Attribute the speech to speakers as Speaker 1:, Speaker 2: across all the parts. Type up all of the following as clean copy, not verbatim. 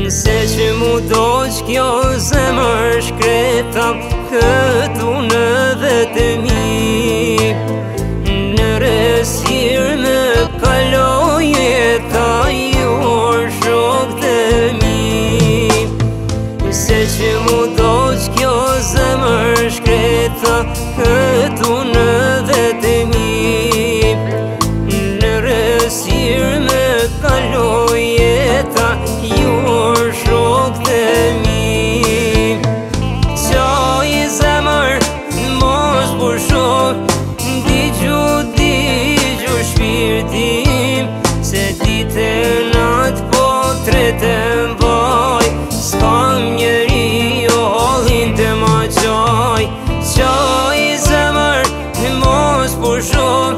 Speaker 1: Se që mu doq kjo zemër shkreta këtu në vetëmi, në resir me kaloj jeta jor shok të mi. Se që mu doq kjo zemër shkreta këtu në vetëmi, në resir me kaloj jeta jor shok të mi. Qaj zemër mos pushon, digju shpirtim, se ditën atë po tretën vaj, s'kam njeri o hollin të ma qaj. Qaj zemër mos pushon,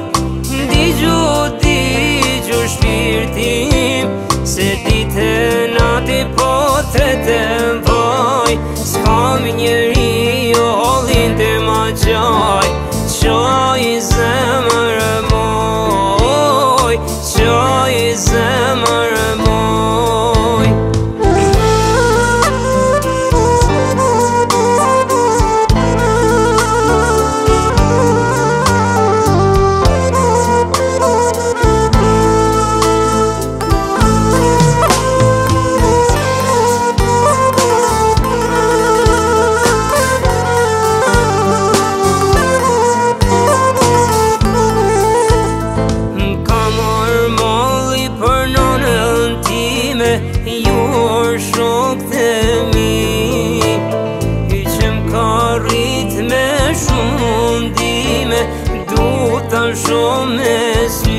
Speaker 1: digju shpirtim, se ditën atë po tretën vaj, s'kam njeri o hollin të ma qaj. Qaj zemër moj, qaj zemër moj. Jor shok të mi, i që m'ka rrit me shumë mundime, du ta shumë me